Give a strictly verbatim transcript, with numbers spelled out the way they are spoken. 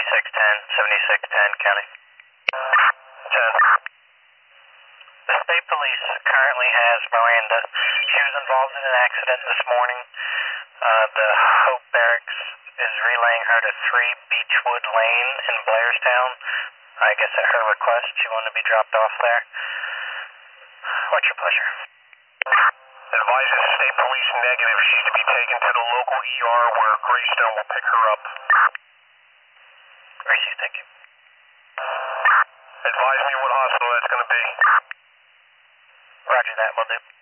seventy-six ten, seventy-six ten, County. ten. The state police currently has Miranda. She was involved in an accident this morning. Uh, the Hope Barracks is relaying her to three Beechwood Lane in Blairstown. I guess at her request, she wanted to be dropped off there. What's your pleasure? Advises state police negative. She's to be taken to the local E R where Greystone will pick her up. Gracie, thank you. Advise me what hospital that's going to be. Roger that, will do.